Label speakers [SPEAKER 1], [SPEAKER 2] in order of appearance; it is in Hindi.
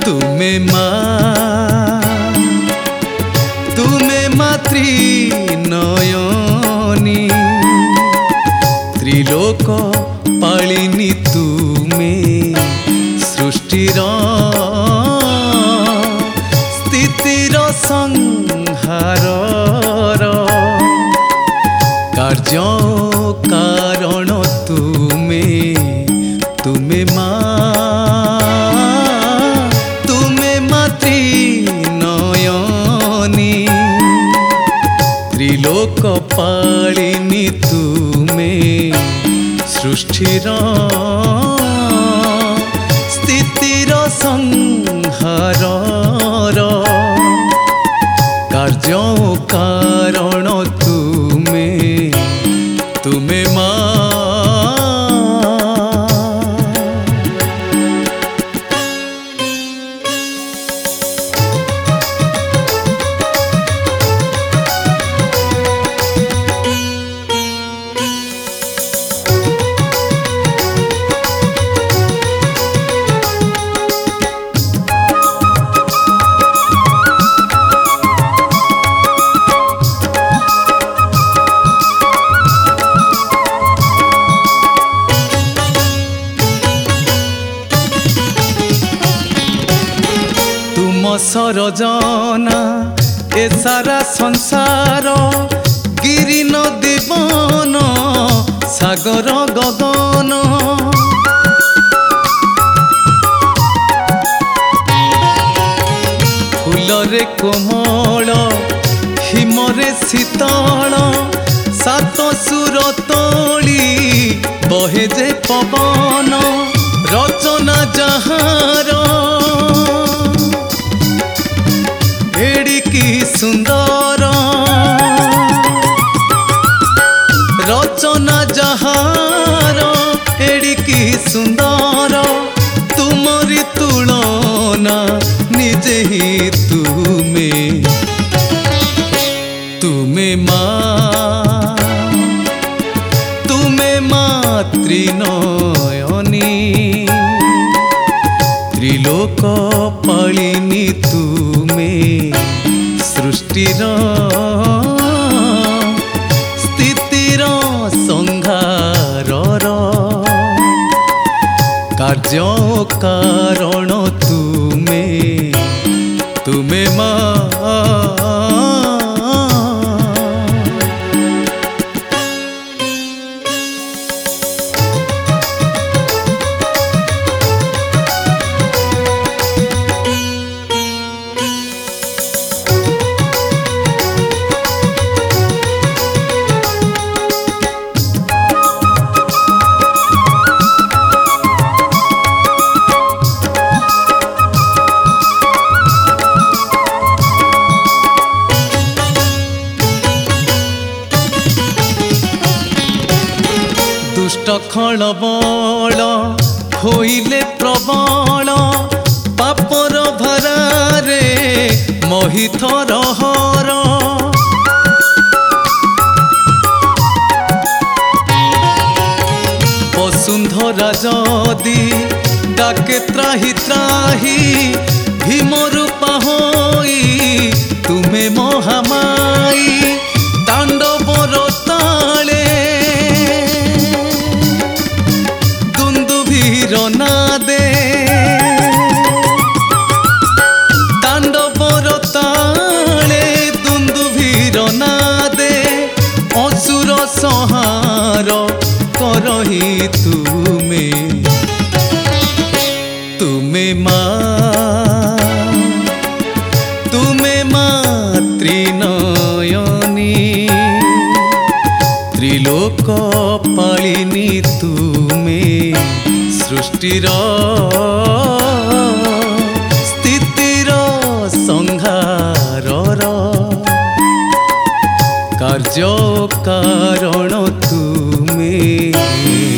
[SPEAKER 1] तुमे मातृ नयनी त्रिलोक पालिनी तुमे सृष्टिर स्थितिर संहारर कार्य कारण तुमे मातृ नयनी त्रिलोक पालिनी तुमे सृष्टिर स्थितिर संहारर कार्य कारण तुमे माँ। सरजना ए सारा संसार गिरी नदी बन सागर गगन फूलरे कोमल हिमरे शीतल सात सुर तोली बहे जे पवन रचना जहार एडिकी सुंदर रचना जहार एडिकी सुंदर तुमरी तुलना निजे ही तुमे मातृ नयनी त्रिलोक पालिनी तुमे सृष्टिर स्थितिर संहारर कार्य कारण तुमे माँ। दुष्ट खल बल होइले प्रबल पापर भरारे मोहित रहर वसुंधरा जदि डाके त्राही त्राही भीम रूपा होई तुमे महामाई तांडव रताले नादे तांडव रताले दुंदुभीर नादे असुर संहार करही तुमे मातृ नयनी त्रिलोक पालिनी तुमे सृष्टिर स्थितिर संहारर कार्य कारण तुमे।